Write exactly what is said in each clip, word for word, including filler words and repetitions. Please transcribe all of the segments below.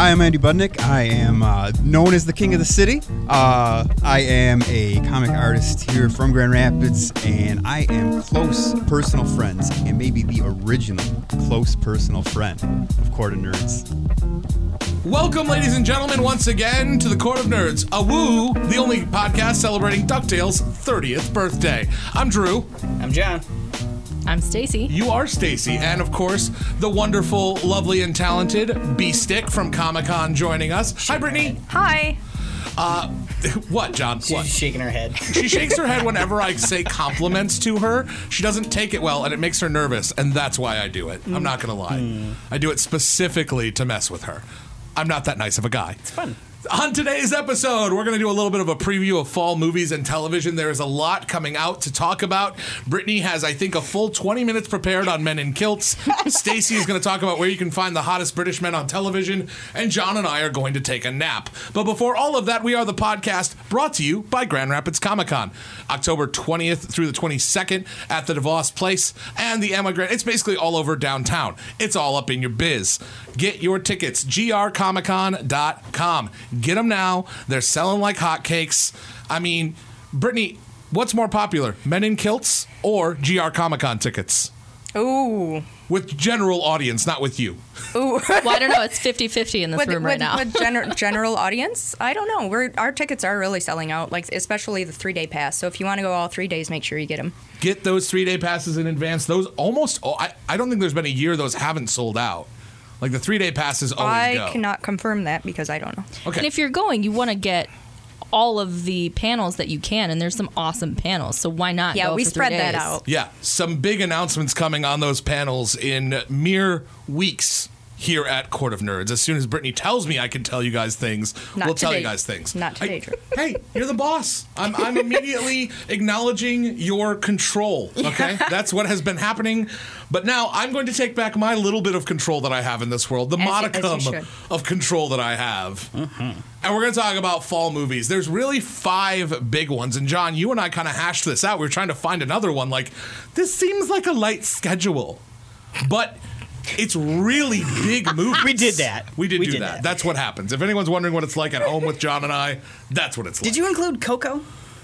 I am Andy Budnick. I am uh, known as the King of the City. Uh, I am a comic artist here from Grand Rapids, and I am close personal friends, and maybe the original close personal friend of Court of Nerds. Welcome, ladies and gentlemen, once again to the Court of Nerds, a woo, the only podcast celebrating DuckTales' thirtieth birthday. I'm Drew. I'm John. I'm Stacy. You are Stacy, and of course, the wonderful, lovely, and talented B-Stick from Comic-Con joining us. Hi, Brittany. Hi. Uh, what, John? She's What? shaking her head. She shakes her head whenever I say compliments to her. She doesn't take it well, and it makes her nervous, and that's why I do it. I'm not going to lie. Mm. I do it specifically to mess with her. I'm not that nice of a guy. It's fun. On today's episode, we're going to do a little bit of a preview of fall movies and television. There is a lot coming out to talk about. Brittany has, I think, a full twenty minutes prepared on Men in Kilts. Stacy is going to talk about where you can find the hottest British men on television. And John and I are going to take a nap. But before all of that, we are the podcast brought to you by Grand Rapids Comic-Con. October twentieth through the twenty-second at the DeVos Place and the Emigrant. It's basically all over downtown. It's all up in your biz. Get your tickets, G R comic con dot com. Get them now. They're selling like hotcakes. I mean, Brittany, what's more popular, Men in Kilts or G R Comic-Con tickets? Ooh. With general audience, not with you. Ooh. Well, I don't know. It's fifty-fifty in this with, room with, right now. With gener- general audience, I don't know. We're, our tickets are really selling out, like especially the three-day pass. So if you want to go all three days, make sure you get them. Get those three-day passes in advance. Those almost, oh, I, I don't think there's been a year those haven't sold out. Like the three-day passes always I go. cannot confirm that because I don't know. Okay. And if you're going, you want to get all of the panels that you can, and there's some awesome panels, so why not Yeah, go we for spread three that days? out. Yeah, some big announcements coming on those panels in mere weeks here at Court of Nerds. As soon as Brittany tells me I can tell you guys things, Not we'll tell today. you guys things. Not today, I- Drew. Hey, you're the boss. I'm, I'm immediately acknowledging your control, okay? That's what has been happening. But now I'm going to take back my little bit of control that I have in this world, the As you- as modicum you should. of control that I have. And we're going to talk about fall movies. There's really five big ones. And John, you and I kind of hashed this out. We were trying to find another one. Like, this seems like a light schedule. But it's really big movies. We did that. We did We do did that. that. That's what happens. If anyone's wondering what it's like at home with John and I, that's what it's like. Did you include Coco?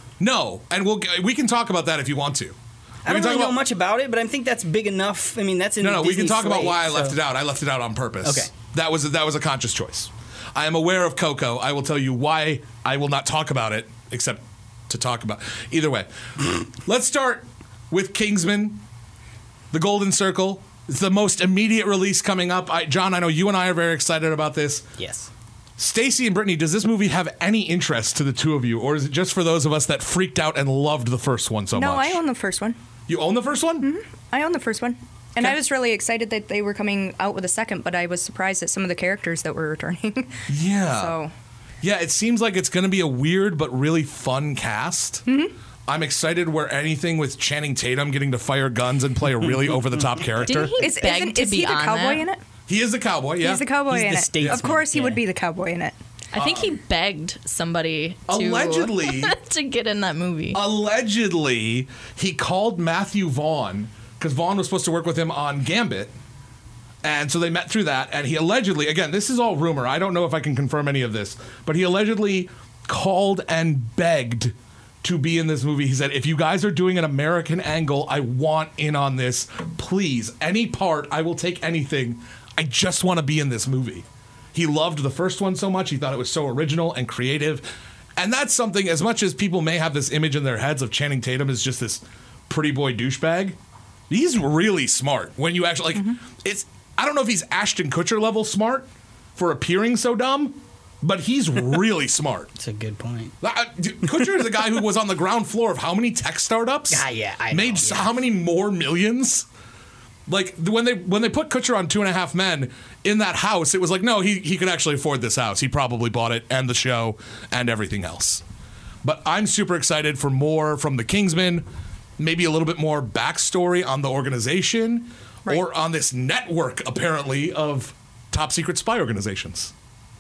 No. And we'll we can talk about that if you want to. We I don't can really talk know about, much about it, but I think that's big enough. I mean, that's in No, no, we Disney can talk about slate, why I left so- it out. I left it out on purpose. Okay. That was that was a conscious choice. I am aware of Coco. I will tell you why I will not talk about it, except to talk about. Either way, let's start with Kingsman, The Golden Circle. It's the most immediate release coming up. I, John, I know you and I are very excited about this. Yes. Stacy and Brittany, does this movie have any interest to the two of you, or is it just for those of us that freaked out and loved the first one so no, much? I own the first one. You own the first one? Mm-hmm. I own the first one. And Okay. I was really excited that they were coming out with a second, but I was surprised at some of the characters that were returning. Yeah. so, Yeah, it seems like it's going to be a weird but really fun cast. Mm-hmm. I'm excited where anything with Channing Tatum getting to fire guns and play a really over-the-top character. Didn't he is, beg isn't- to is be he the on cowboy that? in it? He is the cowboy, yeah. He's the cowboy He's in the it. statesman, Of course, he yeah. would be the cowboy in it. I think he begged somebody to, Allegedly. to get in that movie. Allegedly, he called Matthew Vaughn, because Vaughn was supposed to work with him on Gambit. And so they met through that. And he allegedly, again, this is all rumor. I don't know if I can confirm any of this. But he allegedly called and begged to be in this movie. He said, if you guys are doing an American angle, I want in on this. Please, any part, I will take anything. I just want to be in this movie. He loved the first one so much. He thought it was so original and creative. And that's something, as much as people may have this image in their heads of Channing Tatum as just this pretty boy douchebag, he's really smart. When you actually, like, Mm-hmm. it's, I don't know if he's Ashton Kutcher level smart for appearing so dumb, but he's really smart. That's a good point. Uh, dude, Kutcher is a guy who was on the ground floor of how many tech startups? Ah, yeah, I Made know, s- yeah. how many more millions? Like when they when they put Kutcher on Two and a Half Men in that house, it was like, no, he he could actually afford this house. He probably bought it and the show and everything else. But I'm super excited for more from the Kingsman, maybe a little bit more backstory on the organization, Right. or on this network apparently of top secret spy organizations.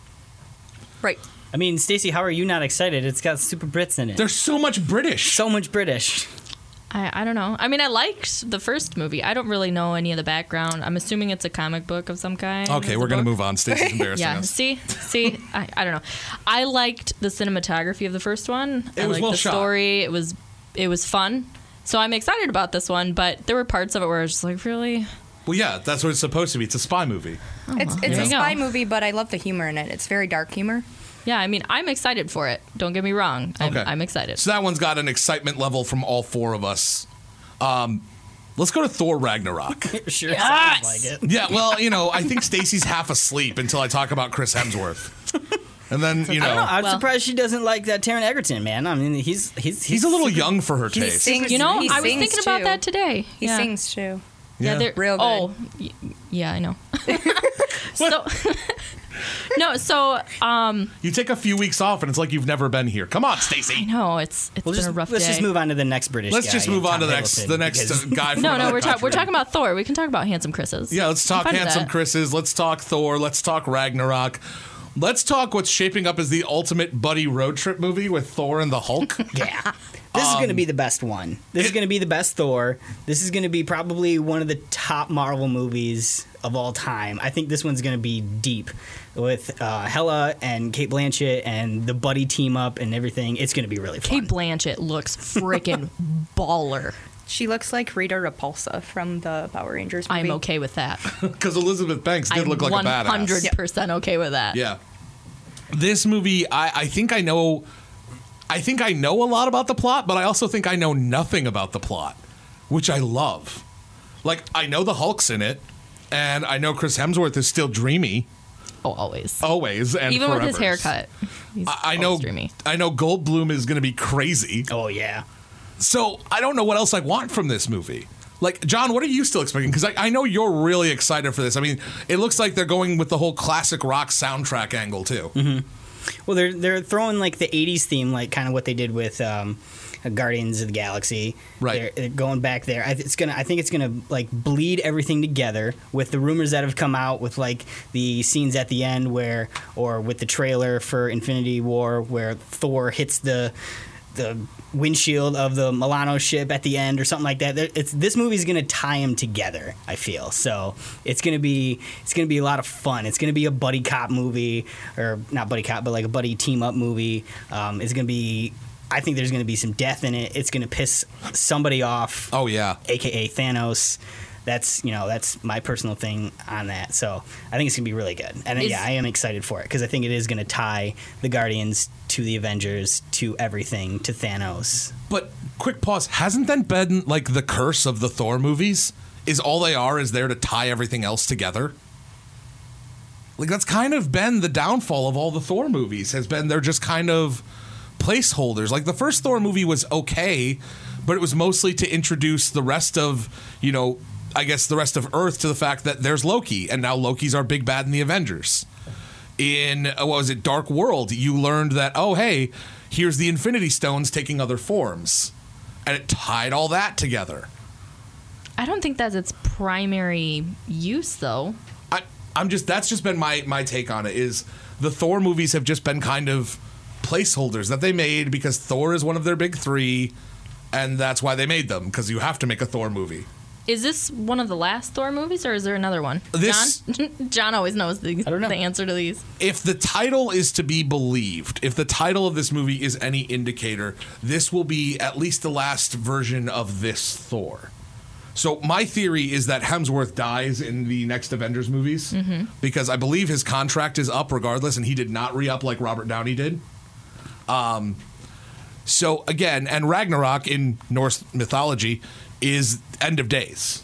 Right. I mean, Stacey, how are you not excited? It's got super Brits in it. There's so much British. so much British. I, I don't know. I mean, I liked the first movie. I don't really know any of the background. I'm assuming it's a comic book of some kind. Okay, It's a we're going to book. move on. Stacey's embarrassing Yeah, us. see, see, I, I don't know. I liked the cinematography of the first one. It I was liked well the shot. story. It was, it was fun. So I'm excited about this one. But there were parts of it where I was just like, really? Well, yeah, that's what it's supposed to be. It's a spy movie. It's it's there a you spy go. movie, but I love the humor in it. It's very dark humor. Yeah, I mean, I'm excited for it. Don't get me wrong. I'm, Okay. I'm excited. So that one's got an excitement level from all four of us. Um, let's go to Thor Ragnarok. Sure Yes! sounds like it. Yeah, well, you know, I think Stacey's half asleep until I talk about Chris Hemsworth. And then, you I don't know. know, I'm Well- surprised she doesn't like that Taron Egerton, man. I mean, he's he's he's a little young for her He taste. sings. You know, he I was sings thinking about too. that today. He yeah. sings too. Yeah, Yeah. they're Real good. Oh, y- yeah, I know. so, no, so um, You take a few weeks off and it's like you've never been here. Come on, Stacey. no, it's it's We'll been just, a rough let's day. just move on to the next British. Let's guy, just yeah, move on to Tom the next Hiddleston, the next because- uh, guy from No, no, another we're talking we're country. talking about Thor. We can talk about handsome Chris's. Yeah, let's I'm talk fine with handsome that. Chris's. Let's talk Thor. Let's talk Ragnarok. Let's talk what's shaping up as the ultimate buddy road trip movie with Thor and the Hulk. Yeah. This is going to be the best one. This is it- going to be the best Thor. This is going to be probably one of the top Marvel movies of all time. I think this one's going to be deep with uh, Hela and Kate Blanchett and the buddy team up and everything. It's going to be really fun. Kate Blanchett looks freaking baller. She looks like Rita Repulsa from the Power Rangers movie. I'm okay with that. Because Elizabeth Banks did I'm look like one a badass. hundred percent okay with that. Yeah. This movie, I, I think I know. I think I know a lot about the plot, but I also think I know nothing about the plot, which I love. Like, I know the Hulk's in it, and I know Chris Hemsworth is still dreamy, Oh, always. always, and Even with his forever. haircut. He's I, I know. always dreamy. I know Goldblum is going to be crazy. Oh, yeah. So I don't know what else I want from this movie. Like, John, what are you still expecting? Because I, I know you're really excited for this. I mean, it looks like they're going with the whole classic rock soundtrack angle, too. Mm-hmm. Well, they're they're throwing like the eighties theme, like kind of what they did with um, Guardians of the Galaxy. Right. They're, they're going back there. I, th- it's gonna. I think it's gonna like bleed everything together with the rumors that have come out with like the scenes at the end where, or with the trailer for Infinity War where Thor hits the the windshield of the Milano ship at the end or something like that. There- It's this movie's gonna tie them together. I feel so. It's gonna be it's gonna be a lot of fun. It's gonna be a buddy cop movie, or not buddy cop, but like a buddy team up movie. Um, it's gonna be. I think there's gonna be some death in it. It's gonna piss somebody off, Oh, yeah. aka Thanos. That's you know that's my personal thing on that. So I think it's gonna be really good, and Is- yeah, I am excited for it because I think it is gonna tie the Guardians to the Avengers to everything to Thanos. But quick pause. Hasn't that been like the curse of the Thor movies? Is all they are is there to tie everything else together? Like that's kind of been the downfall of all the Thor movies. Has been they're just kind of placeholders. Like the first Thor movie was okay, but it was mostly to introduce the rest of, you know, I guess the rest of Earth to the fact that there's Loki, and now Loki's our big bad in the Avengers. In uh, what was it, Dark World, you learned that, oh hey, here's the Infinity Stones taking other forms, and it tied all that together. I don't think that's its primary use, though. I, I'm just that's just been my my take on it. Is the Thor movies have just been kind of placeholders that they made because Thor is one of their big three, and that's why they made them, because you have to make a Thor movie. Is this one of the last Thor movies, or is there another one? This- John? John always knows the, I don't know. the answer to these. If the title is to be believed, if the title of this movie is any indicator, this will be at least the last version of this Thor. So my theory is that Hemsworth dies in the next Avengers movies, because I believe his contract is up regardless, and he did not re-up like Robert Downey did. Um, so again, and Ragnarok in Norse mythology is end of days.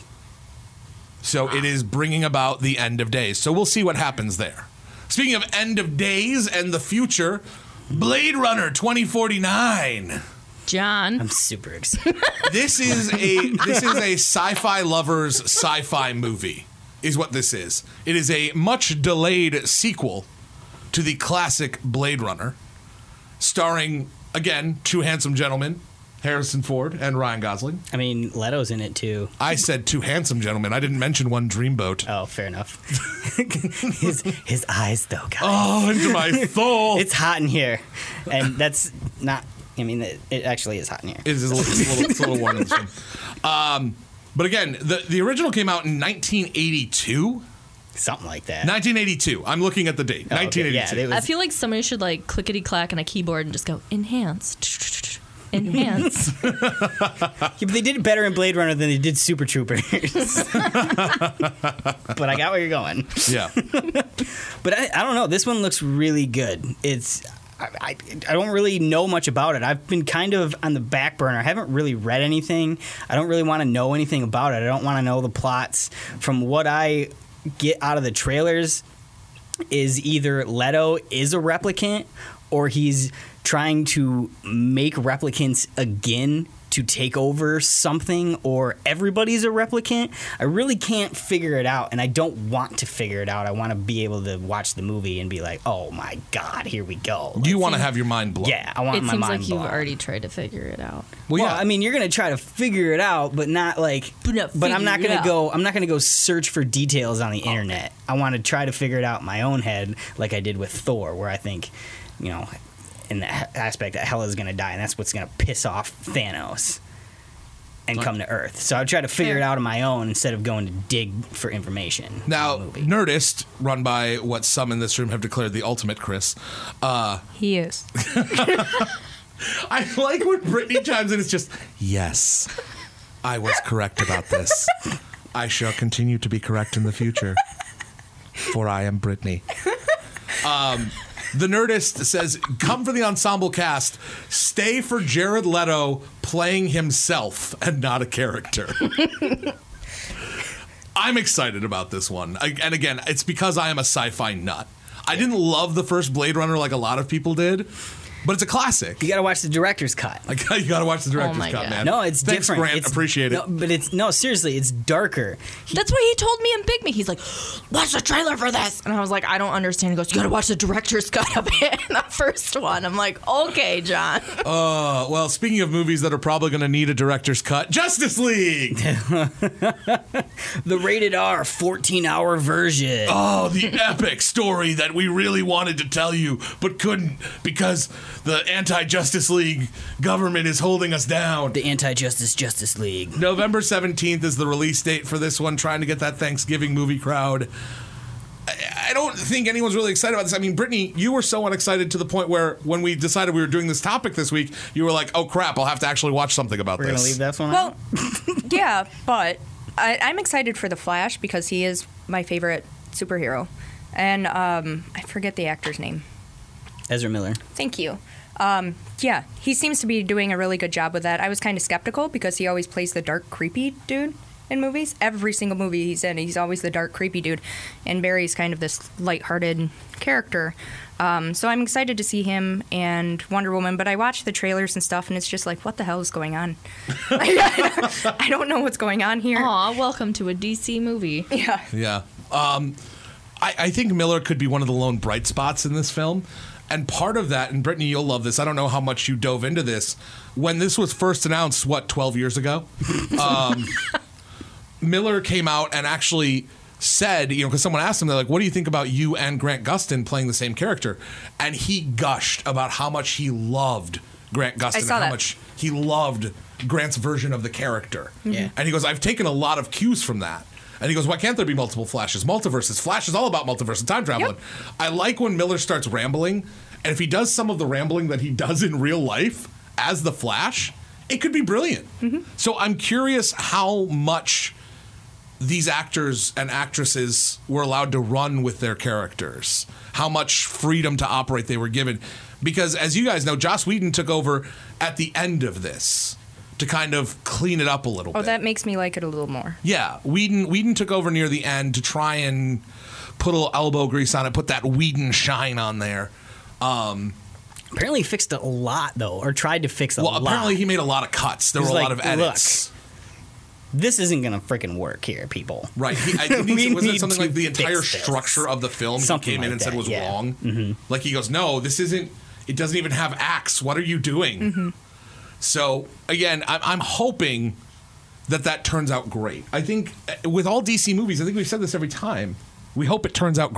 So it is bringing about the end of days. So we'll see what happens there. Speaking of end of days and the future, Blade Runner twenty forty-nine. John. I'm super excited. This is a this is a sci-fi lovers sci-fi movie, is what this is. It is a much delayed sequel to the classic Blade Runner, starring again two handsome gentlemen, Harrison Ford and Ryan Gosling. I mean, Leto's in it too. I said two handsome gentlemen. I didn't mention one dreamboat. Oh, fair enough. his his eyes though, guys. Oh, into my soul. It's hot in here, and that's not I mean, it, it actually is hot in here. It is a little, it's a little, it's a little warm in this film. Um, but again, the, the original came out in nineteen eighty-two. Something like that. nineteen eighty-two. I'm looking at the date. Oh, okay. nineteen eighty-two. Yeah, it was- I feel like somebody should like clickety clack on a keyboard and just go enhance, enhance. Yeah, but they did it better in Blade Runner than they did Super Troopers. But I got where you're going. Yeah. But I, I don't know. This one looks really good. It's I, I, I don't really know much about it. I've been kind of on the back burner. I haven't really read anything. I don't really want to know anything about it. I don't want to know the plots. From what I get out of the trailers is either Leto is a replicant or he's trying to make replicants again to take over something, or everybody's a replicant. I really can't figure it out, and I don't want to figure it out. I want to be able to watch the movie and be like, oh my God, here we go. You want to have your mind blown. Yeah, I want It my seems mind like blown. you've already tried to figure it out. Well, yeah. I mean, you're gonna try to figure it out, but not like. But not but I'm not figure it gonna out. go. I'm not gonna go search for details on the internet. I want to try to figure it out in my own head, like I did with Thor, where I think, you know, in that aspect that Hela's gonna die, and that's what's gonna piss off Thanos and come to Earth. So I try to figure Fair. it out on my own instead of going to dig for information. Now, in the movie. Nerdist, run by what some in this room have declared the ultimate Chris. Uh, He is. I like when Brittany chimes in. It's just, yes, I was correct about this. I shall continue to be correct in the future, for I am Brittany. Um, the Nerdist says, come for the ensemble cast. Stay for Jared Leto playing himself and not a character. I'm excited about this one. I, and again, it's because I am a sci-fi nut. I didn't love the first Blade Runner like a lot of people did, but it's a classic. You got to watch the director's cut. I got, you got to watch the director's Oh my cut, God. man. No, it's Thanks, different. Grant. It's, Appreciate it. No, but it's no, seriously, it's darker. He- That's what he told me in Big Me. He's like, watch the trailer for this. And I was like, I don't understand. He goes, you got to watch the director's cut of it, the first one. I'm like, okay, John. Uh, well, speaking of movies that are probably going to need a director's cut, Justice League. The rated R fourteen hour version. Oh, the epic story that we really wanted to tell you, but couldn't because the anti-Justice League government is holding us down. The Anti-Justice Justice League. November seventeenth is the release date for this one, trying to get that Thanksgiving movie crowd. I, I don't think anyone's really excited about this. I mean, Brittany, you were so unexcited to the point where when we decided we were doing this topic this week, you were like, oh crap, I'll have to actually watch something about We're this. going to leave that one out? Well, yeah, but I, I'm excited for The Flash because he is my favorite superhero. And um, I forget the actor's name. Ezra Miller. Thank you. Um, yeah, he seems to be doing a really good job with that. I was kind of skeptical because he always plays the dark, creepy dude in movies. Every single movie he's in, he's always the dark, creepy dude. And Barry's kind of this lighthearted character. Um, so I'm excited to see him and Wonder Woman, but I watch the trailers and stuff, and it's just like, what the hell is going on? I don't know what's going on here. Aw, welcome to a D C movie. Yeah. Yeah. Um, I, I think Miller could be one of the lone bright spots in this film. And part of that, and Brittany, you'll love this. I don't know how much you dove into this. When this was first announced, what, twelve years ago? Um, Miller came out and actually said, you know, because someone asked him, they're like, what do you think about you and Grant Gustin playing the same character? And he gushed about how much he loved Grant Gustin I saw and how that. much he loved Grant's version of the character. Yeah. And he goes, I've taken a lot of cues from that. And he goes, why can't there be multiple Flashes? Multiverses. Flash is all about multiverse and time traveling. Yep. I like when Miller starts rambling. And if he does some of the rambling that he does in real life as the Flash, it could be brilliant. Mm-hmm. So I'm curious how much these actors and actresses were allowed to run with their characters, how much freedom to operate they were given. Because as you guys know, Joss Whedon took over at the end of this to kind of clean it up a little Oh, bit. that makes me like it a little more. Yeah, Whedon, Whedon took over near the end to try and put a little elbow grease on it, put that Whedon shine on there. Um, Apparently he fixed a lot, though, or tried to fix a well, lot. apparently he made a lot of cuts. There He's were a like, lot of edits. This isn't going to freaking work here, people. Right. He, I think We he, wasn't it need something to like the fix entire this. structure of the film Something he came in like and said that, was yeah. wrong? Mm-hmm. Like he goes, no, this isn't, it doesn't even have acts. What are you doing? Mm-hmm. So, again, I'm, I'm hoping that that turns out great. I think uh, with all D C movies, I think we've said this every time, we hope it turns out great.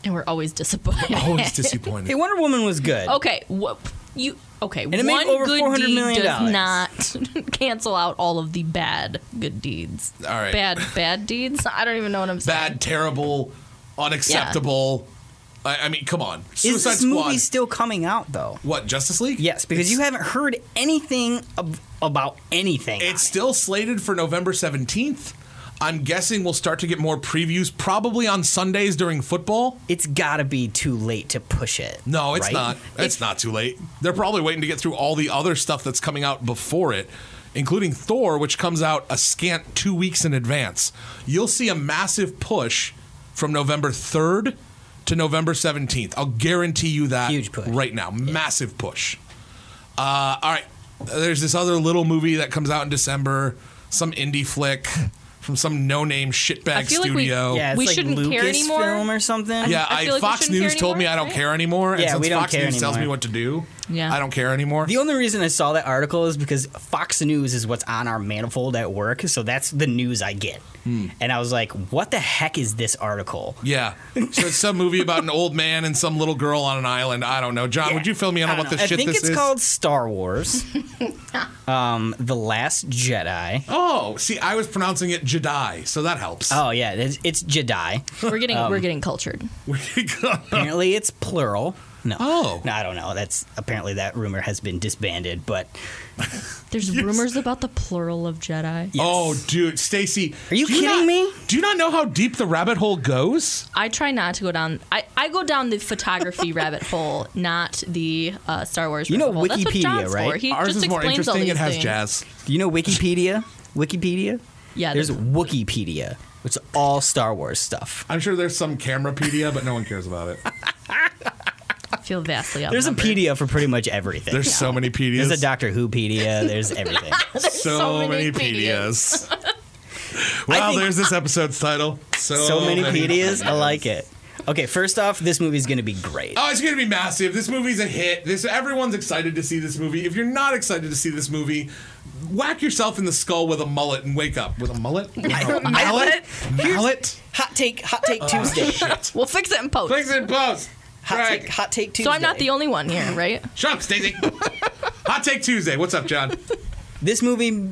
And we're always disappointed. Always disappointed. Hey, Wonder Woman was good. Okay, what you? Okay, it made one over good four hundred deed million does dollars. not cancel out all of the bad good deeds. All right. Bad bad deeds. I don't even know what I'm saying. Bad, terrible, unacceptable. I, I mean, come on. Is Suicide this Squad. movie still coming out though? What, Justice League? Yes, because It's- you haven't heard anything ab- about anything. on It's it. still slated for November seventeenth. I'm guessing we'll start to get more previews probably on Sundays during football. It's got to be too late to push it. No, it's right? not. It's not too late. They're probably waiting to get through all the other stuff that's coming out before it, including Thor, which comes out a scant two weeks in advance. You'll see a massive push from November third to November seventeenth. I'll guarantee you that Huge push. right now. Massive push. Uh, all right. There's this other little movie that comes out in December, some indie flick from some no-name shitbag I feel like we- studio. Yeah, it's We like shouldn't care anymore. Lucasfilm or something. Yeah, I I feel like we Fox shouldn't care News told me anymore, I don't right? care anymore. And Yeah, since we don't Fox care News tells me anymore. what to do, Yeah. I don't care anymore. The only reason I saw that article is because Fox News is what's on our manifold at work, so that's the news I get. Hmm. And I was like, what the heck is this article? Yeah. So it's some movie about an old man and some little girl on an island. I don't know. John, would you fill me in I on don't what know. this I shit think this it's is? called Star Wars. um, The Last Jedi. Oh, see, I was pronouncing it Jedi, so that helps. Oh yeah, it's, it's Jedi. We're getting Um, we're getting cultured. Apparently, it's plural. No. Oh. No, I don't know. That's apparently that rumor has been disbanded, but There's rumors about the plural of Jedi. yes. Oh, dude, Stacy. Are you do kidding not- me? Do you not know how deep the rabbit hole goes? I try not to go down. I, I go down the photography rabbit hole, not the uh, Star Wars. You know rabbit hole. That's what Wikipedia, John's right? For. He Ours just is more explains all interesting. these It has things. jazz. Do you know Wikipedia? Wikipedia? Yeah, There's there's- Wikipedia. It's all Star Wars stuff. I'm sure there's some Camerapedia, but no one cares about it. I feel vastly There's a outnumbered. pedia for pretty much everything. There's so many pedias. There's a Doctor Who pedia. There's everything. so, so many many pedias. Well, think- there's this episode's title. So, so many pedias. I like it. Okay, first off, this movie's going to be great. Oh, it's going to be massive. This movie's a hit. This everyone's excited to see this movie. If you're not excited to see this movie, whack yourself in the skull with a mullet and wake up with a mullet. No, mallet. Mallet. Hot take, hot take Tuesday. Shit. We'll fix it in post. Fix it in post. Hot Greg. take, hot take Tuesday. So I'm not the only one here, right? Shut up, Stacey. Hot Take Tuesday. What's up, John? This movie,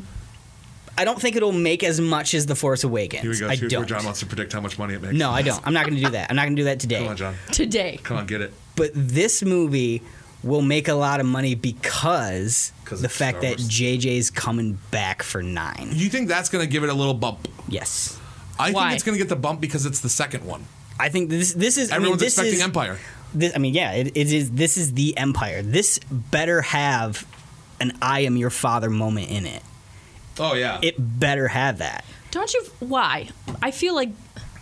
I don't think it'll make as much as The Force Awakens. Here we go. I Here's don't. where John wants to predict how much money it makes. No, I don't. I'm not going to do that. I'm not going to do that today. Come on, John. Today. Come on, get it. But this movie will make a lot of money because 'Cause the it's fact Star that Wars. J J's coming back for nine. You think that's going to give it a little bump? Yes. I Why? think it's going to get the bump because it's the second one. I think this this is Everyone's I mean, this expecting is, Empire. This, I mean, yeah, it, it is. This is the Empire. This better have an "I am your father" moment in it. Oh, yeah. It better have that Don't you? Why? I feel like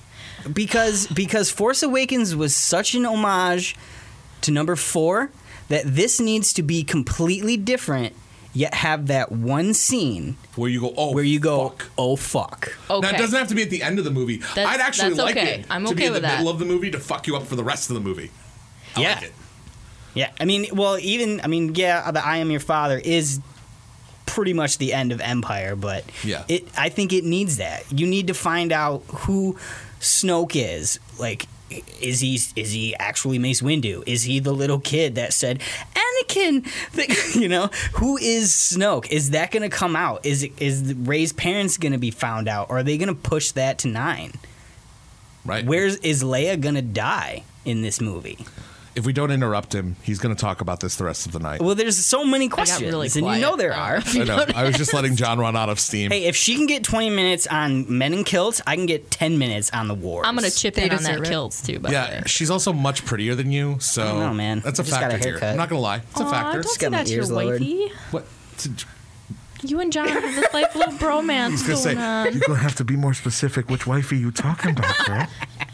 because because Force Awakens was such an homage to number four that this needs to be completely different, yet have that one scene where you go, oh, where you go, fuck. "Oh fuck." okay. Now, it doesn't have to be at the end of the movie. That's- I'd actually that's like okay. it I'm to be okay in the with that. middle of the movie to fuck you up for the rest of the movie. I Yeah. like it. Yeah, I mean, well, even I mean, yeah, the "I am your father" is pretty much the end of Empire, but Yeah. it. I think it needs that. You need to find out who Snoke is. Like, is he is he actually Mace Windu? Is he the little kid that said Anakin? You know, who is Snoke? Is that going to come out? Is it, is Rey's parents going to be found out? Or are they going to push that to nine? Right. Where's is Leia going to die in this movie? If we don't interrupt him, he's going to talk about this the rest of the night. Well, there's so many got questions, really and you quiet. know there Uh, are. I know. I was just letting John run out of steam. Hey, if she can get twenty minutes on Men in Kilts, I can get ten minutes on the Wars. I'm gonna chip They in on that deserve it. kilts too. By the yeah, way. she's also much prettier than you, so don't know, man. that's a I just got a factor here. haircut. I'm not going to lie. It's a Aw, factor. don't Just say got my that to your ears lowered. wifey. What? You and John have this like little bromance I was going going on. to say, you're going to have to be more specific. Which wife are you talking about, girl?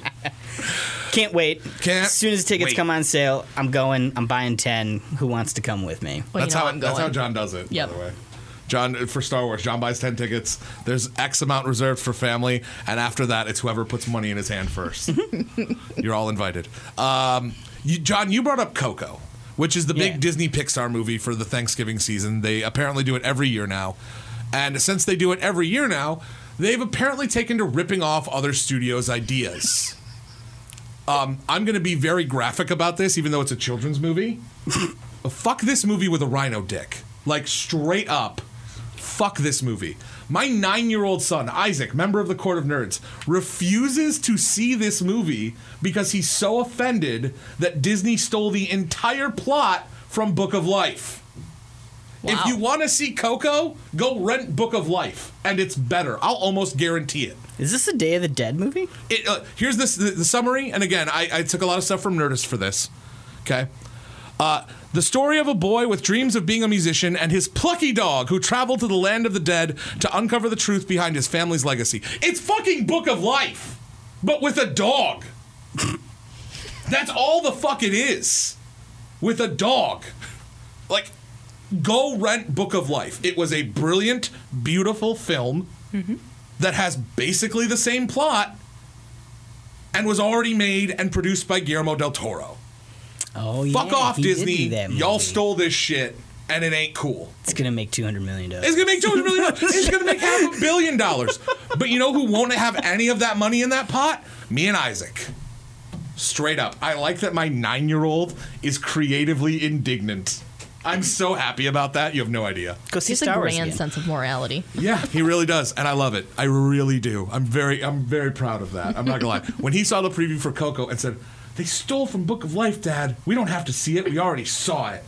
Can't wait. Can't as soon as tickets wait. come on sale, I'm going. I'm buying ten. Who wants to come with me? Well, you That's know how I'm it, that's going. how John does it. Yep. By the way, John for Star Wars. John buys ten tickets. There's X amount reserved for family, and after that, it's whoever puts money in his hand first. You're all invited. Um, you, John, you brought up Coco, which is the big Yeah. Disney Pixar movie for the Thanksgiving season. They apparently do it every year now, and since they do it every year now, they've apparently taken to ripping off other studios' ideas. Um, I'm going to be very graphic about this, even though it's a children's movie. Fuck this movie with a rhino dick. Like, straight up, fuck this movie. My nine-year-old son, Isaac, member of the Court of Nerds, refuses to see this movie because he's so offended that Disney stole the entire plot from Book of Life. Wow. If you want to see Coco, go rent Book of Life, and it's better. I'll almost guarantee it. Is this a Day of the Dead movie? It, uh, here's this the, the summary, and again, I, I took a lot of stuff from Nerdist for this. Okay, uh, the story of a boy with dreams of being a musician and his plucky dog who traveled to the land of the dead to uncover the truth behind his family's legacy. It's fucking Book of Life, but with a dog. That's all the fuck it is, with a dog. Like, go rent Book of Life. It was a brilliant, beautiful film. Mm-hmm. That has basically the same plot and was already made and produced by Guillermo del Toro. Oh, Fuck yeah, off, he did Disney. do that movie. Y'all stole this shit, and it ain't cool. It's gonna make two hundred million dollars. It's gonna make two hundred million dollars. It's gonna make half a billion dollars. But you know who won't have any of that money in that pot? Me and Isaac. Straight up. I like that my nine-year-old is creatively indignant. I'm so happy about that. You have no idea. Go see He's a Star Wars grand again. sense of morality. Yeah, he really does, and I love it. I really do. I'm very, I'm very proud of that. I'm not gonna lie. When he saw the preview for Coco and said, "They stole from Book of Life, Dad. We don't have to see it. We already saw it."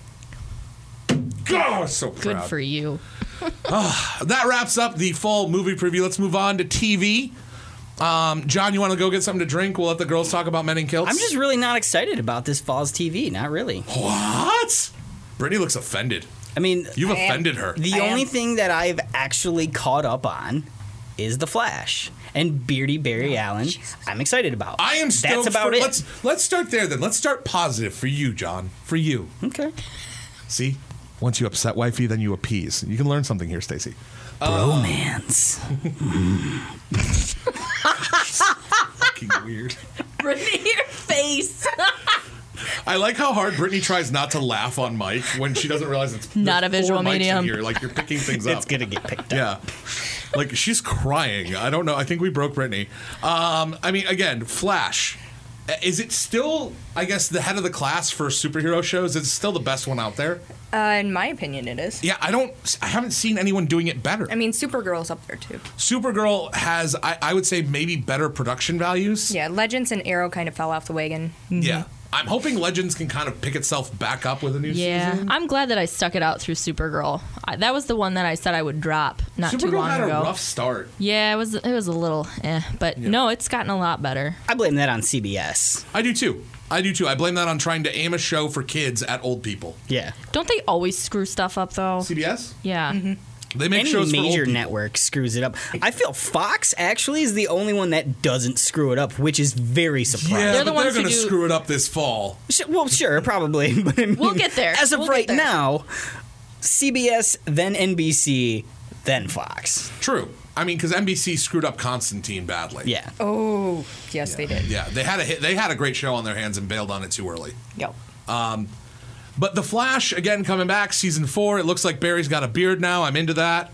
God, I was so proud. Good for you. That wraps up the fall movie preview. Let's move on to T V. Um, John, you want to go get something to drink? We'll let the girls talk about Men in Kilts. I'm just really not excited about this fall's T V. Not really. What? Brittany looks offended. I mean, You've I am- offended her. the I only am- thing that I've actually caught up on is The Flash and Beardy Barry Allen. I'm excited about. I am stoked. That's about for, it. Let's let's start there then. Let's start positive for you, John. For you. Okay. See, once you upset wifey, then you appease. You can learn something here, Stacey. Romance. Fucking weird. Brittany, your face. I like how hard Brittany tries not to laugh on Mike when she doesn't realize it's Not there's a visual four mics in medium. Here, like you're picking things up. It's gonna get picked up. Yeah. Like she's crying. I don't know. I think we broke Brittany. Um, I mean, again, Flash. Is it still, I guess, the head of the class for superhero shows? It's still the best one out there. Uh, in my opinion, it is. Yeah, I don't. I haven't seen anyone doing it better. I mean, Supergirl's up there too. Supergirl has, I, I would say, maybe better production values. Yeah, Legends and Arrow kind of fell off the wagon. Yeah. I'm hoping Legends can kind of pick itself back up with a new Yeah, season. I'm glad that I stuck it out through Supergirl. I, that was the one that I said I would drop not too Supergirl long had ago. a rough start. Yeah, it was it was a little eh, but Yeah. no, it's gotten a lot better. I blame that on C B S. I do too. I do too. I blame that on trying to aim a show for kids at old people. Yeah. Don't they always screw stuff up though? C B S? Yeah. They make Any shows for old major people. network screws it up. I feel Fox actually is the only one that doesn't screw it up, which is very surprising. Yeah, They're the but ones they're who going to do- screw it up this fall. Sh- Well, sure, probably. But I mean, We'll get there. As of We'll get right there. now, C B S, then N B C, then Fox. True. I mean, because N B C screwed up Constantine badly. Yeah. Oh, yes, they did. Yeah, they had a hit, they had a great show on their hands and bailed on it too early. Yep. But The Flash again coming back, season four. It looks like Barry's got a beard now. I'm into that.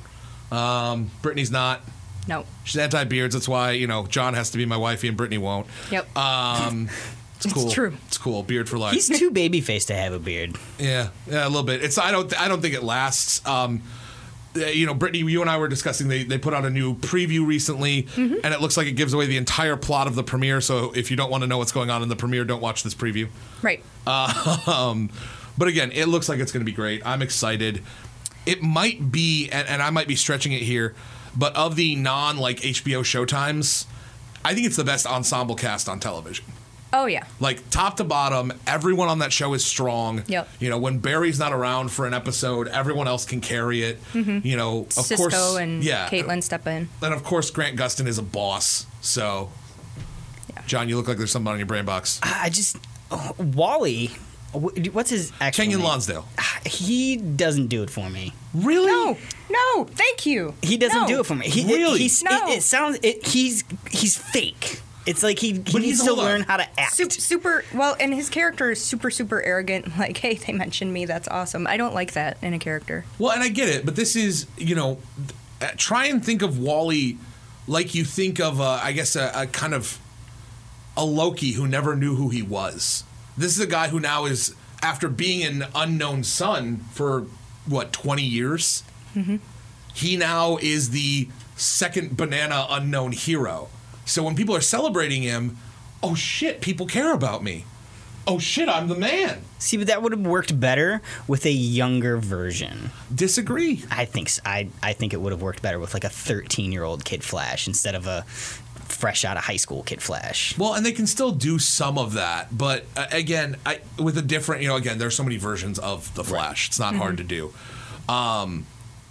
Um, Brittany's not. No. She's anti-beards. That's why you know John has to be my wifey and Brittany won't. Yep. Um, it's It's cool. true. It's cool. Beard for life. He's too baby-faced to have a beard. Yeah, yeah, a little bit. It's I don't I don't think it lasts. Um, uh, you know, Brittany, you and I were discussing. They they put out a new preview recently, and it looks like it gives away the entire plot of the premiere. So if you don't want to know what's going on in the premiere, don't watch this preview. Right. Um, but again, it looks like it's going to be great. I'm excited. It might be, and, and I might be stretching it here, but of the non like H B O Showtimes, I think it's the best ensemble cast on television. Oh, yeah. Like top to bottom, everyone on that show is strong. Yep. You know, when Barry's not around for an episode, everyone else can carry it. You know, of Cisco course, and yeah, Caitlin step in. and of course Grant Gustin is a boss. So, Yeah. John, you look like there's something on your brain box. I just oh, Wally. wh- What's his actual Kenyon name? Lonsdale. He doesn't do it for me. Really? No, no, thank you. He doesn't No. do it for me. He, Really? He's, No. it, it sounds. It, he's he's fake. It's like he, he But he's- needs to hold on. learn how to act. Super, super, well, and his character is super, super arrogant. Like, hey, they mentioned me. That's awesome. I don't like that in a character. Well, and I get it, but this is, you know, th- try and think of Wally like you think of, uh, I guess, a, a kind of a Loki who never knew who he was. This is a guy who now is, after being an unknown son for, what, twenty years? Mm-hmm. He now is the second banana unknown hero. So when people are celebrating him, oh shit, people care about me. Oh shit, I'm the man. See, but that would have worked better with a younger version. Disagree. I think s- I I think it would have worked better with like a thirteen-year-old Kid Flash instead of a fresh out of high school Kid Flash. Well, and they can still do some of that, but uh, again, I, with a different, you know, again, there's so many versions of the Flash. It's not hard to do. Um,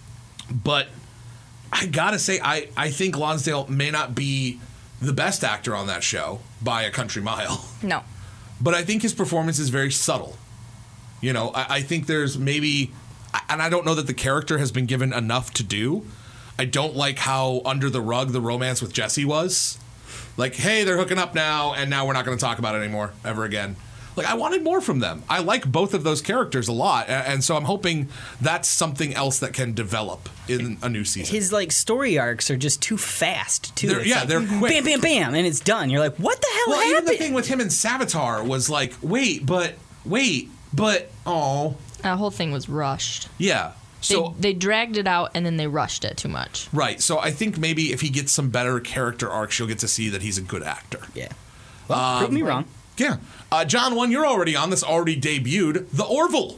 but I gotta say, I, I think Lonsdale may not be the best actor on that show by a country mile. No. But I think his performance is very subtle. You know, I, I think there's maybe, and I don't know that the character has been given enough to do. I don't like how under the rug the romance with Jesse was. Like, hey, they're hooking up now, and now we're not going to talk about it anymore, ever again. Like, I wanted more from them. I like both of those characters a lot, and, and so I'm hoping that's something else that can develop in a new season. His like story arcs are just too fast, too. They're- It's yeah, like, they're quick. Bam, bam, bam, and it's done. You're like, what the hell Well, even happened? the thing with him and Savitar was like, wait, but, wait, but, oh, That whole thing was rushed. yeah. They, So they dragged it out and then they rushed it too much. Right. So I think maybe if he gets some better character arcs, you'll get to see that he's a good actor. Yeah. Well, prove me wrong. Yeah. Uh, John, one you're already on. This already debuted. The Orville.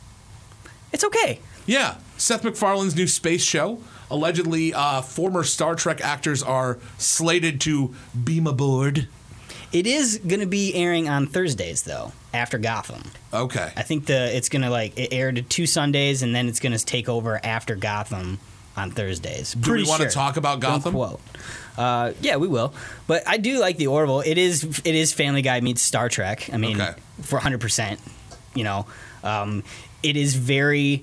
It's okay. Yeah. Seth MacFarlane's new space show. Allegedly, uh, former Star Trek actors are slated to beam aboard. It is going to be airing on Thursdays though, after Gotham. Okay. I think the it's going to like it aired two Sundays and then it's going to take over after Gotham on Thursdays. Do Pretty we want sure. to talk about Gotham? Don't quote. Uh, yeah, we will. But I do like the Orville. It is it is Family Guy meets Star Trek. I mean, Okay. for one hundred percent. You know, um, it is very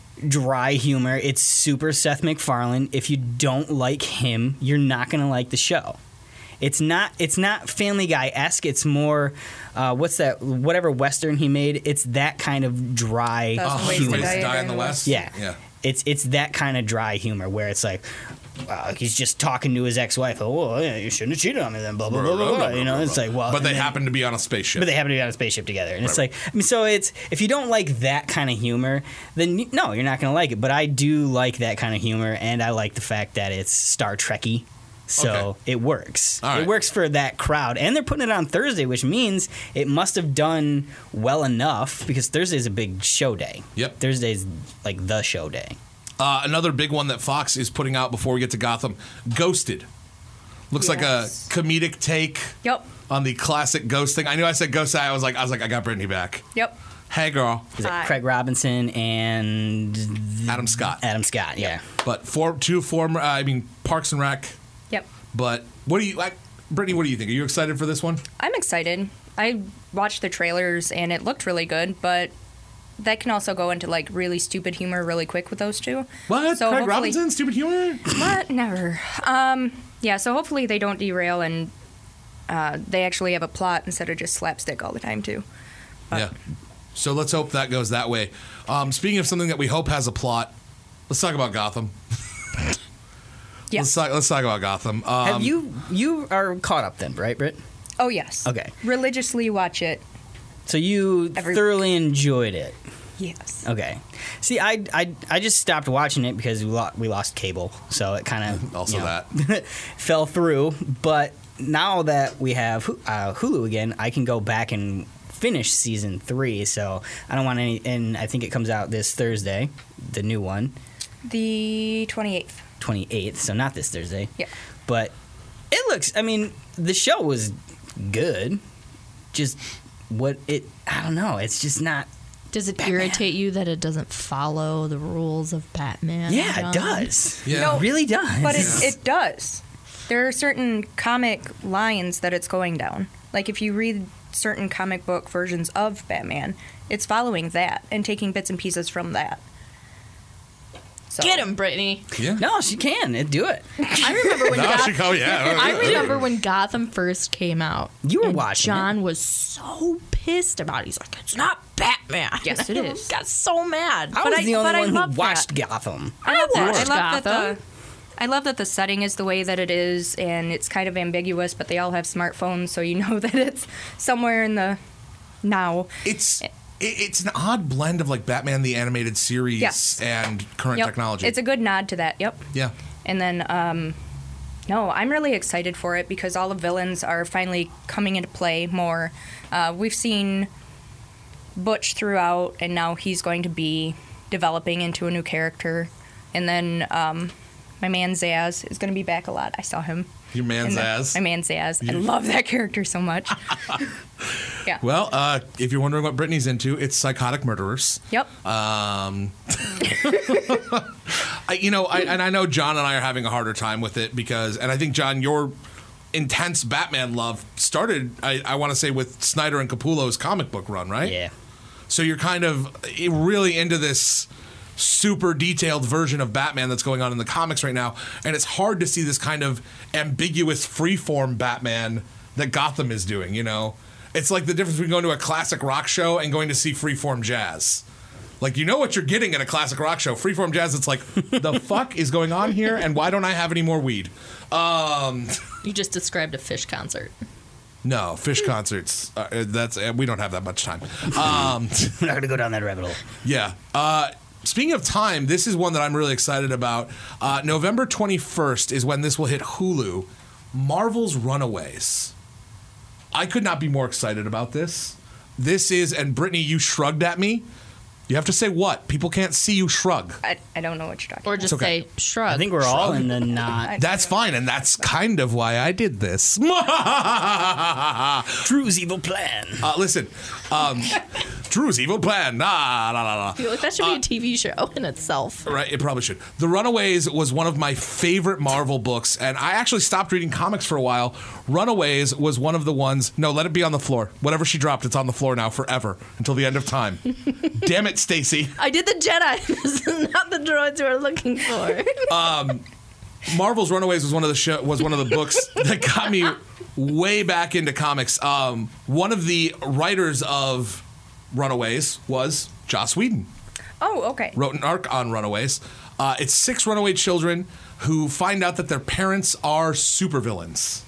dry humor. It's super Seth MacFarlane. If you don't like him, you're not going to like the show. It's not. It's not Family Guy-esque. It's more, uh, what's that? Whatever Western he made. It's that kind of dry Thousand Oh, Ways Ways to to Die Die in in the the West? Yeah. Yeah. It's it's that kind of dry humor where it's like, uh, he's just talking to his ex-wife. Oh, well, yeah, you shouldn't have cheated on me then. Blah blah blah blah. blah. You know, it's like, well, But they and then- happen to be on a spaceship. But they happen to be on a spaceship together, and it's Right. like, I mean, so it's if you don't like that kind of humor, then you- no, you're not going to like it. But I do like that kind of humor, and I like the fact that it's Star Trekky. So Okay. it works. All right. It works for that crowd. And they're putting it on Thursday, which means it must have done well enough because Thursday's a big show day. Yep. Thursday's like the show day. Uh, another big one that Fox is putting out before we get to Gotham, Ghosted. Looks like a Yes. comedic take Yep. on the classic Ghost thing. I knew I said Ghost. I was like, I was like, I got Brittany back. Yep. Hey, girl, Is it Hi. Craig Robinson and Adam Scott. Adam Scott? Yeah. But four, two former, uh, I mean, Parks and Rec. Yep. But what do you like, Brittany? What do you think? Are you excited for this one? I'm excited. I watched the trailers and it looked really good, but that can also go into like really stupid humor really quick with those two. What? So Craig hopefully- Robinson, stupid humor. What? Never. Um, yeah, so hopefully they don't derail and uh, they actually have a plot instead of just slapstick all the time too. Yeah. So let's hope that goes that way. Um, speaking of something that we hope has a plot, let's talk about Gotham. Yeah. Let's talk. Let's talk about Gotham. Um, Have you you are caught up then, right, Britt? Oh yes. Okay. Religiously watch it. So you Every thoroughly enjoyed it. Yes. Okay. See, I, I, I just stopped watching it because we lost, we lost cable, so it kind of Also that. fell through. But now that we have Hu- uh, Hulu again, I can go back and finish season three. So I don't want any. And I think it comes out this Thursday, the new one, The twenty-eighth. twenty-eighth. So not this Thursday. Yeah. But it looks. I mean, the show was good. Just what it. I don't know. It's just not. Does it Batman. irritate you that it doesn't follow the rules of Batman? Yeah, John? it does. Yeah. No, It really does. But it, it does. There are certain comic lines that it's going down. Like if you read certain comic book versions of Batman, it's following that and taking bits and pieces from that. So, Get him, Brittany. Yeah. No, she can. It do it. I remember when No, Gotham, she go. Yeah. I remember when Gotham first came out. You were and watching John was so pissed about it. He's like, it's not Batman. Yes, it I is. got so mad. I But was I- the only but I one love who watched Gotham. I love that. I watched love that Gotham. the I love that the setting is the way that it is, and it's kind of ambiguous, but they all have smartphones, so you know that it's somewhere in the now. It's it, it's an odd blend of like Batman the Animated Series Yes. and current Yep. technology. It's a good nod to that. Yep. yeah. And then, um, no, I'm really excited for it because all the villains are finally coming into play more. Uh, we've seen Butch throughout, and now he's going to be developing into a new character. And then um, my man Zaz is going to be back a lot. I saw him. Your man in the- Zaz. My man Zaz. I love that character so much. Yeah. Well, uh, if you're wondering what Brittany's into, it's psychotic murderers. Yep. Um, I, you know, I, and I know John and I are having a harder time with it because, and I think John, your intense Batman love started, I, I want to say, with Snyder and Capullo's comic book run, right? Yeah. So you're kind of really into this super detailed version of Batman that's going on in the comics right now, and it's hard to see this kind of ambiguous freeform Batman that Gotham is doing, you know? It's like the difference between going to a classic rock show and going to see freeform jazz. Like, you know what you're getting at a classic rock show. Freeform jazz, it's like, the fuck is going on here, and why don't I have any more weed? Um, You just described a Fish concert. no, Fish concerts, uh, that's uh, we don't have that much time. Um, We're not going to go down that rabbit hole. yeah. Uh, speaking of time, this is one that I'm really excited about. Uh, November twenty-first is when this will hit Hulu. Marvel's Runaways. I could not be more excited about this. This is, and Brittany, you shrugged at me. You have to say what? People can't see you shrug. I, I don't know what you're talking Or about. just okay. say shrug. I think we're all Shrug. in the not That's fine, and that's kind of why I did this. Drew's evil plan. Uh, listen, um, Drew's evil plan. Nah, nah, nah, nah. I feel like that should be a T V show in itself. Right, it probably should. The Runaways was one of my favorite Marvel books, and I actually stopped reading comics for a while. Runaways was one of the ones. No, let it be on the floor. Whatever she dropped, it's on the floor now forever until the end of time. Damn it, Stacy. I did the Jedi. This is not the droids we're looking for. Marvel's Runaways was one of the show, was one of the books that got me way back into comics. Um, one of the writers of Runaways was Joss Whedon. Oh, okay. Wrote an arc on Runaways. Uh, it's six runaway children who find out that their parents are supervillains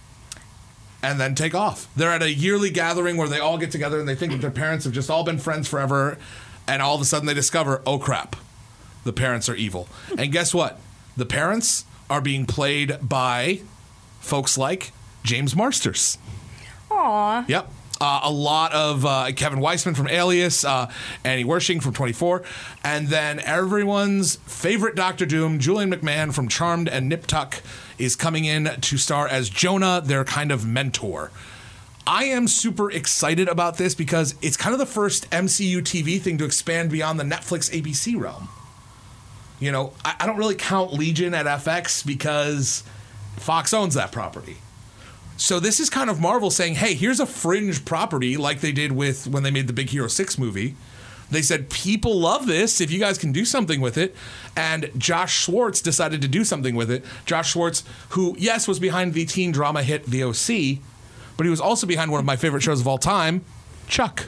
and then take off. They're at a yearly gathering where they all get together and they think that their parents have just all been friends forever, and all of a sudden they discover, oh crap, the parents are evil. And guess what? The parents are being played by folks like James Marsters. Aw. Yep. Uh, a lot of uh, Kevin Weissman from Alias, uh, Annie Wershing from twenty-four, and then everyone's favorite Doctor Doom, Julian McMahon from Charmed and Nip Tuck, is coming in to star as Jonah, their kind of mentor. I am super excited about this because it's kind of the first M C U T V thing to expand beyond the Netflix A B C realm. You know, I, I don't really count Legion at F X because Fox owns that property. So this is kind of Marvel saying, hey, here's a fringe property like they did with when they made the Big Hero six movie. They said, people love this if you guys can do something with it. And Josh Schwartz decided to do something with it. Josh Schwartz, who, yes, was behind the teen drama hit The O C, but he was also behind one of my favorite shows of all time, Chuck.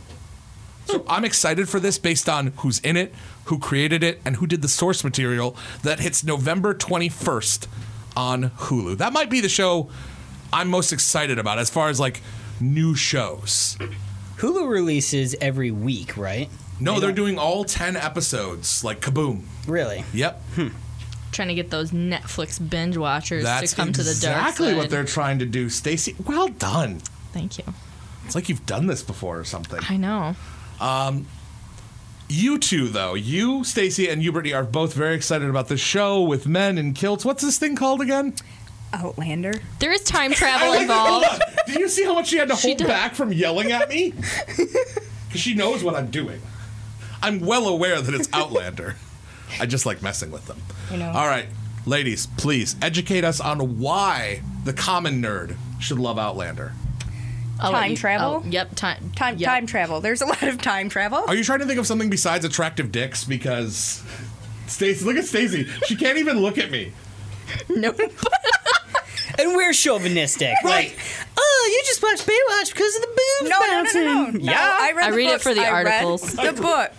So I'm excited for this based on who's in it, who created it, and who did the source material that hits November twenty-first on Hulu. That might be the show I'm most excited about as far as like new shows. Hulu releases every week, right? No, They they're don't- doing all ten episodes, like kaboom. Really? Yep. Trying to get those Netflix binge watchers That's to come to the dark exactly side. what they're trying to do. Stacy, well done. Thank you. It's like you've done this before or something. I know. You two, though, you, Stacy, and you, Brittany, are both very excited about this show with men in kilts. What's this thing called again? Outlander. There is time travel Hold involved. on. Did you see how much she had to She hold did. back from yelling at me? Because she knows what I'm doing. I'm well aware that it's Outlander. I just like messing with them. You know. All right, ladies, please educate us on why the common nerd should love Outlander. I'll let Time you- travel? oh, yep. Time. Time yep. time travel. There's a lot of time travel. Are you trying to think of something besides attractive dicks? Because Stacy, look at Stacy. She can't even look at me. Nope. And we're chauvinistic. Right. Like, oh, you just watched Baywatch because of the boobs No, no, no, bouncing. no, no. No, Yeah. I read I the read it books. for the I read articles. the books.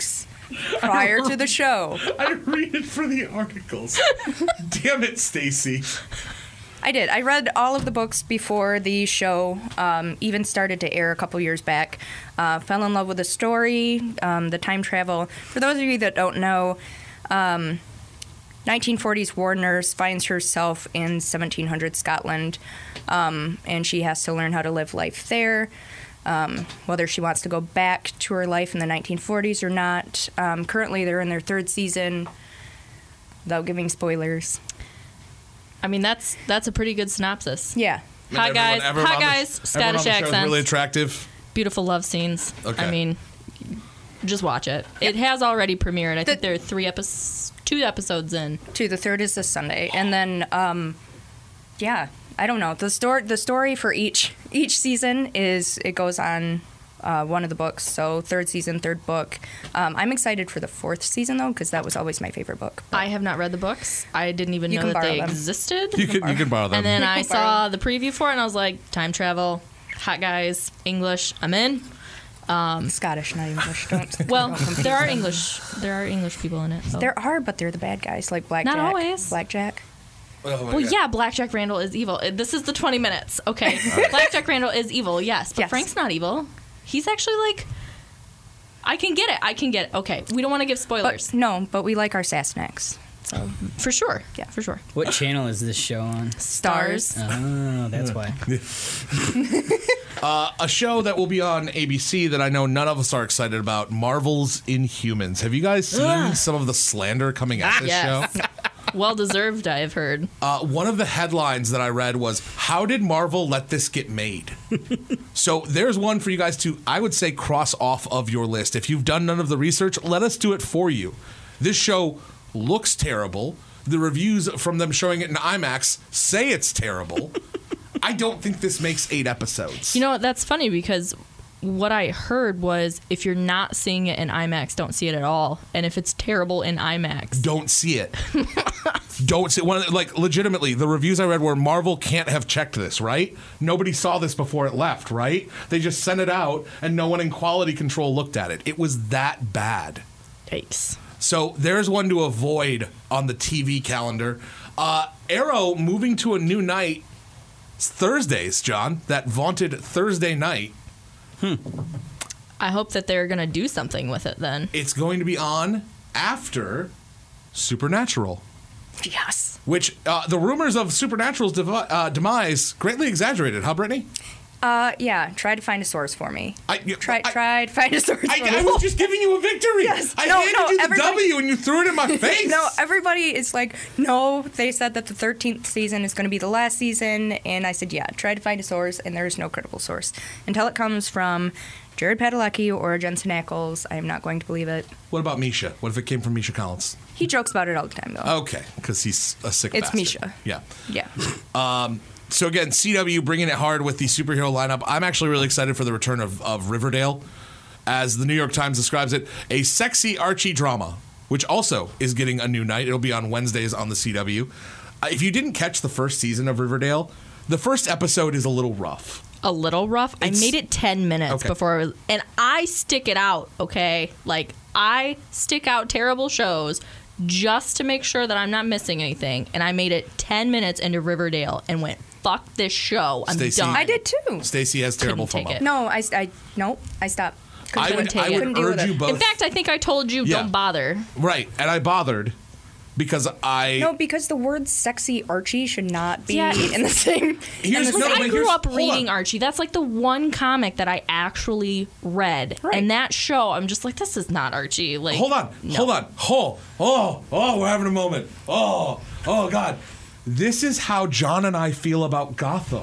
prior to the show. I read it for the articles. Damn it, Stacy. I did. I read all of the books before the show um, even started to air a couple years back. Uh, fell in love with the story, um, the time travel. For those of you that don't know, um, nineteen forties war nurse finds herself in seventeen hundreds Scotland, um, and she has to learn how to live life there. Um, whether she wants to go back to her life in the nineteen forties or not. Um, currently, they're in their third season, without giving spoilers. I mean, that's that's a pretty good synopsis. Yeah. Hi, And guys. everyone- everyone Hi, on the- guys. everyone on Scottish the show is accents. really attractive. Beautiful love scenes. Okay. I mean, just watch it. It has already premiered. I think The- there are three episodes, two episodes in. Two. The third is this Sunday, and then um, yeah, I don't know. The story the story for each each season is it goes on uh, one of the books. So third season, third book. Um, I'm excited for the fourth season though, because that was always my favorite book. I have not read the books. I didn't even You know can that borrow they them. existed. You can you can borrow them. And then I can borrow saw the preview for it, and I was like, time travel, hot guys, English. I'm in. Scottish, not English. Don't. Well, don't confuse there are them. English. There are English people in it. So. There are, but they're the bad guys, like Blackjack. Not always. Blackjack. Oh my Well, God. yeah, Blackjack Randall is evil. Uh, This is the twenty minutes. Okay. Blackjack Randall is evil, yes. But Yes. Frank's not evil. He's actually like, I can get it. I can get it. Okay. We don't want to give spoilers. But no, but we like our sass snacks. So For sure. Yeah. For sure. What channel is this show on? Stars. Oh, that's why. A show that will be on A B C that I know none of us are excited about, Marvel's Inhumans. Have you guys seen Ugh. some of the slander coming at this Yes. show? Well deserved, I have heard. Uh, one of the headlines that I read was, how did Marvel let this get made? So there's one for you guys to, I would say, cross off of your list. If you've done none of the research, let us do it for you. This show looks terrible. The reviews from them showing it in IMAX say it's terrible. I don't think this makes eight episodes. You know what? That's funny because what I heard was if you're not seeing it in IMAX, don't see it at all. And if it's terrible in IMAX, Don't see it. Don't see one of the, like legitimately the reviews I read were Marvel can't have checked this, right? Nobody saw this before it left, right? They just sent it out and no one in quality control looked at it. It was that bad. yikes. So there's one to avoid on the T V calendar. Uh, Arrow moving to a new night. It's Thursdays, John. That vaunted Thursday night. I hope that they're going to do something with it then. It's going to be on after Supernatural. yes. Which uh, the rumors of Supernatural's devi- uh, demise greatly exaggerated, huh, Brittany? Uh, yeah. Try to find a source for me. I, Try, I, try to find a source I, for me. I was just giving you a victory. Yes. I No, handed no, you the everybody- W and you threw it in my face. No, everybody is like, no, they said that the thirteenth season is going to be the last season. And I said, yeah, try to find a source. And there is no credible source. Until it comes from Jared Padalecki or Jensen Ackles, I am not going to believe it. What about Misha? What if it came from Misha Collins? He jokes about it all the time, though. Okay, because he's a sick It's bastard. Misha. Yeah. Yeah. So again, C W bringing it hard with the superhero lineup. I'm actually really excited for the return of, of Riverdale. As the New York Times describes it, a sexy Archie drama, which also is getting a new night. It'll be on Wednesdays on the C W. Uh, if you didn't catch the first season of Riverdale, the first episode is a little rough. A little rough. It's- I made it ten minutes Okay. before I was, and I stick it out, okay? Like, I stick out terrible shows just to make sure that I'm not missing anything. And I made it ten minutes into Riverdale and went, fuck this show. I'm Stacey. done. I did too. Stacey has terrible Couldn't take FOMO. it. No, I, I, nope, I stopped. Couldn't I do would, it. I take it. would Couldn't deal with urge it. you both. In fact, I think I told you, Yeah. don't bother. Right, and I bothered because I. No, because the word "sexy Archie" should not be Yeah, it's- in the same. in Here's- the no, same- I but grew here's- up hold reading on. Archie. That's like the one comic that I actually read. Right. And that show, I'm just like, this is not Archie. Like, Hold on, no. hold on, hold. Oh, oh, we're having a moment. Oh, oh, God. This is how John and I feel about Gotham.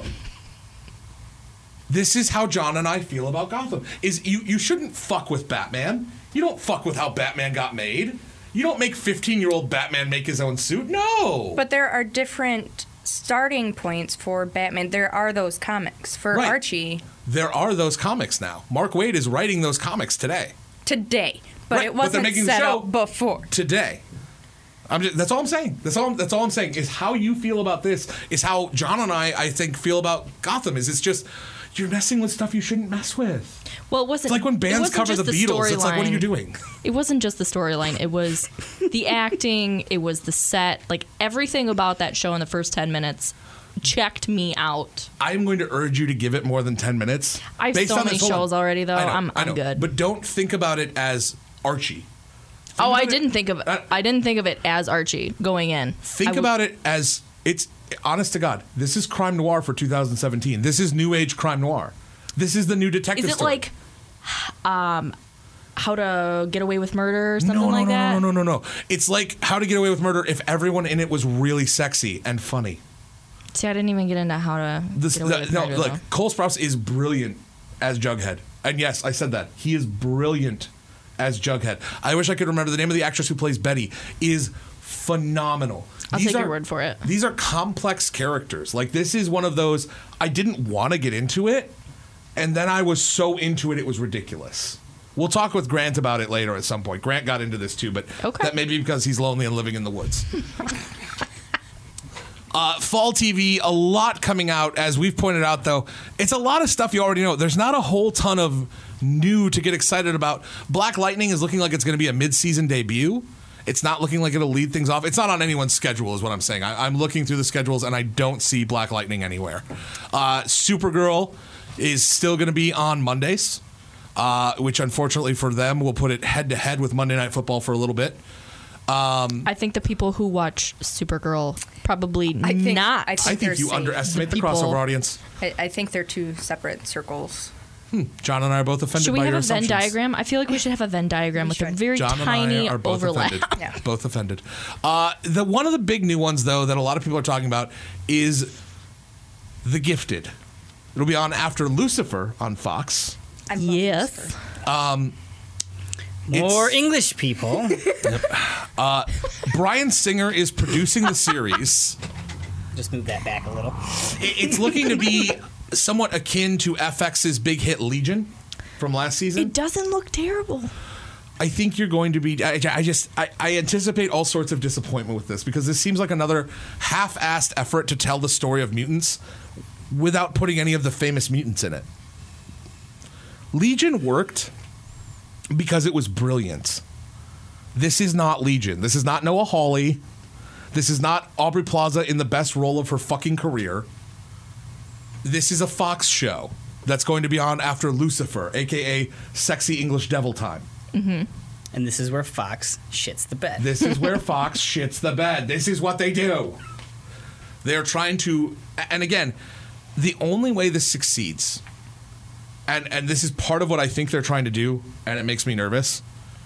This is how John and I feel about Gotham. Is you you shouldn't fuck with Batman. You don't fuck with how Batman got made. You don't make fifteen-year-old Batman make his own suit. No. But there are different starting points for Batman. There are those comics for Right. Archie there are those comics now. Mark Waid is writing those comics today. today, but Right, it but they're wasn't making the set show up before. Today. I'm just, that's all I'm saying. That's all. That's all I'm saying is how you feel about this is how John and I, I think, feel about Gotham. Is it's just You're messing with stuff you shouldn't mess with. Well, it wasn't. It's like when it bands wasn't cover just the Beatles. It's like, what are you storyline. doing? It wasn't just the storyline. It was the acting. It was the set. Like everything about that show in the first ten minutes checked me out. I'm going to urge you to give it more than ten minutes. I have Based so on many this- hold on. shows already, though. I know, I'm, I I'm know. good. But don't think about it as Archie. Think oh, I about it- didn't think of uh, I didn't think of it as Archie going in. Think I w- about it as it's honest to God. This is crime noir for two thousand seventeen. This is new age crime noir. This is the new detective Is it story. like, um, How to Get Away with Murder or something no, no, like no, that? no, no, no, no, no. It's like How to Get Away with Murder if everyone in it was really sexy and funny. See, I didn't even get into How to This, Get Away the- with no, Murder. look, though. Cole Sprouse is brilliant as Jughead. And yes, I said that. He is brilliant as Jughead. I wish I could remember the name of the actress who plays Betty. Is phenomenal. I'll These take your are- word for it. These are complex characters. Like, this is one of those, I didn't want to get into it, and then I was so into it, it was ridiculous. We'll talk with Grant about it later at some point. Grant got into this too, but Okay. that may be because he's lonely and living in the woods. Uh, fall T V, a lot coming out. As we've pointed out, though, it's a lot of stuff you already know. There's not a whole ton of new to get excited about. Black Lightning is looking like it's going to be a mid-season debut. It's not looking like it'll lead things off. It's not on anyone's schedule, is what I'm saying. I, I'm looking through the schedules, and I don't see Black Lightning anywhere. Uh, Supergirl is still going to be on Mondays, uh, which unfortunately for them will put it head-to-head with Monday Night Football for a little bit. I think the people who watch Supergirl probably I think- not. I think I think they're you safe. underestimate the People- crossover audience. I, I think they're two separate circles. John and I are both offended Should we by have your a Venn assumptions. diagram? I feel like we should have a Venn diagram We with a should. very John tiny and I are both overlap. offended. Yeah. Both offended. Uh, the one of the big new ones, though, that a lot of people are talking about is The Gifted. It'll be on after Lucifer on Fox. I love Yes. Lucifer. More It's- English people. Bryan Singer is producing the series. Just move that back a little. It- It's looking to be somewhat akin to F X's big hit Legion from last season. It doesn't look terrible. I think you're going to be. I, I just. I, I anticipate all sorts of disappointment with this because this seems like another half-assed effort to tell the story of mutants without putting any of the famous mutants in it. Legion worked because it was brilliant. This is not Legion. This is not Noah Hawley. This is not Aubrey Plaza in the best role of her fucking career. This is a Fox show that's going to be on after Lucifer, aka Sexy English Devil Time. And this is where Fox shits the bed. This is where Fox shits the bed. This is what they do. They're trying to, and again, the only way this succeeds, and and this is part of what I think they're trying to do, and it makes me nervous,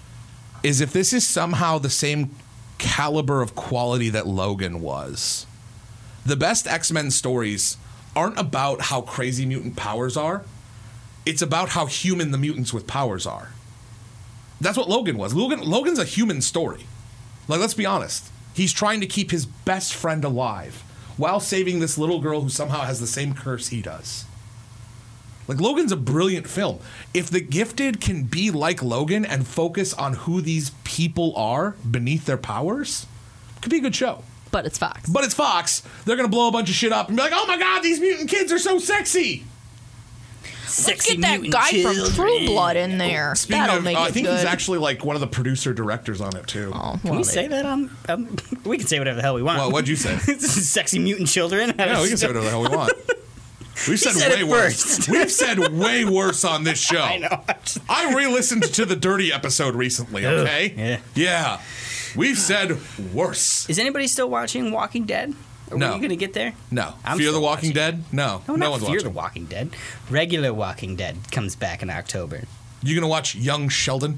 is if this is somehow the same caliber of quality that Logan was. The best X-Men stories aren't about how crazy mutant powers are. It's about how human the mutants with powers are. That's what Logan was. Logan Logan's a human story. Like, let's be honest. He's trying to keep his best friend alive while saving this little girl who somehow has the same curse he does. Like, Logan's a brilliant film. If The Gifted can be like Logan and focus on who these people are beneath their powers, it could be a good show. But it's Fox. But it's Fox. They're going to blow a bunch of shit up and be like, oh my God, these mutant kids are so sexy. Let's Sexy get that mutant guy from children. True Blood in there. Speaking That'll of, make uh, I it think good. he's actually like one of the producer directors on it too. Oh, Can well, we they- say that on? Um, we can say whatever the hell we want. Well, what'd you say? Sexy mutant children. Yeah, we can say whatever the hell we want. We've said, said way it worse. first. We've said way worse on this show. I know. I re-listened to the Dirty episode recently, okay? yeah. Yeah. We've said worse. Is anybody still watching Walking Dead? Are No. we going to get there? No. I'm Fear the still Walking watching. Dead? No. No, no not one's Fear watching. the Walking Dead. Regular Walking Dead comes back in October. You gonna watch Young Sheldon?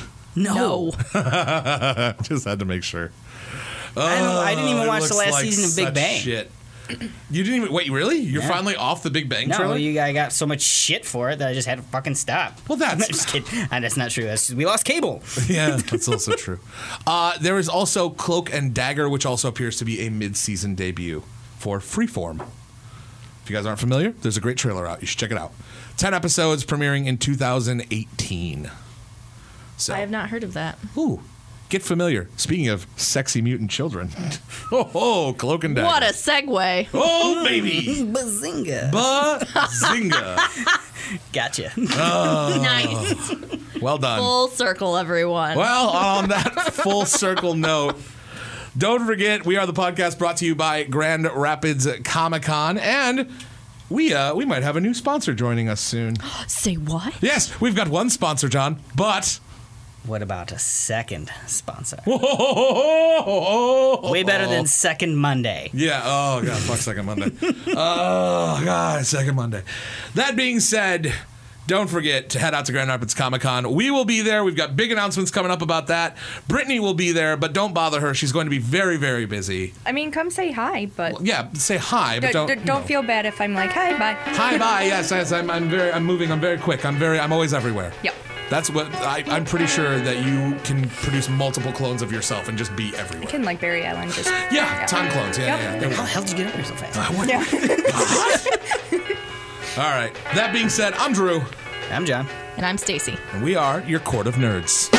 No. No. Just had to make sure. I, don't, I didn't even Oh, it watch the looks last like season of Big such Bang. Shit. You didn't even wait. Really? You're Yeah. finally off the Big Bang No, trailer? you I got so much shit for it that I just had to fucking stop. Well, that's- I'm just kidding. And that's not true. That's just, we lost cable. Yeah, that's also true. Uh, there is also Cloak and Dagger, which also appears to be a mid-season debut for Freeform. If you guys aren't familiar, there's a great trailer out. You should check it out. Ten episodes premiering in two thousand eighteen. So, I have not heard of that. ooh, get familiar. Speaking of sexy mutant children. Oh, oh, Cloak and Dagger. What a segue. Oh, baby. Bazinga. Bazinga. Gotcha. Nice. Well done. Full circle, everyone. Well, on that full circle note, don't forget, we are the podcast brought to you by Grand Rapids Comic Con, and we uh, we might have a new sponsor joining us soon. Say what? Yes, we've got one sponsor, John, but... What about a second sponsor? Way Way better than Second Monday. Yeah, oh, God, fuck Second Monday. Oh, God, Second Monday. That being said... Don't forget to head out to Grand Rapids Comic Con. We will be there. We've got big announcements coming up about that. Brittany will be there, but don't bother her. She's going to be very, very busy. I mean, come say hi, but Well, yeah, say hi, but d- don't. d- you don't know. feel bad if I'm like, hi, bye. Hi, bye. Yes, yes. I'm, I'm very. I'm moving. I'm very quick. I'm very. I'm always everywhere. Yep. That's what I, I'm pretty sure that you can produce multiple clones of yourself and just be everywhere. Can like Barry Allen just Yeah, time clones. Yeah, Yep. yeah. There we How go. the hell did you get up here so fast? Yeah. All right. That being said, I'm Drew, I'm John. And I'm Stacy. and we are your Court of Nerds.